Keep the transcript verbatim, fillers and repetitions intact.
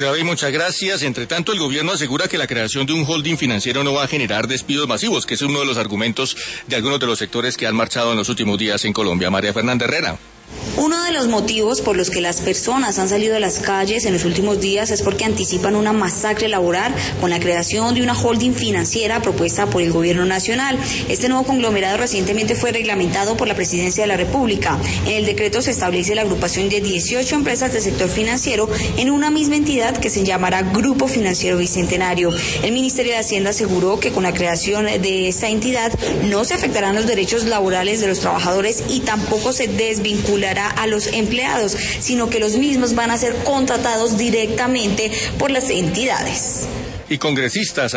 David, muchas gracias. Entre tanto, el gobierno asegura que la creación de un holding financiero no va a generar despidos masivos, que es uno de los argumentos de algunos de los sectores que han marchado en los últimos días en Colombia. María Fernanda Herrera. Uno de los motivos por los que las personas han salido a las calles en los últimos días es porque anticipan una masacre laboral con la creación de una holding financiera propuesta por el gobierno nacional. Este nuevo conglomerado recientemente fue reglamentado por la Presidencia de la República. En el decreto se establece la agrupación de dieciocho empresas del sector financiero en una misma entidad que se llamará Grupo Financiero Bicentenario. El Ministerio de Hacienda aseguró que con la creación de esta entidad no se afectarán los derechos laborales de los trabajadores y tampoco se desvinculará a los empleados, sino que los mismos van a ser contratados directamente por las entidades. Y congresistas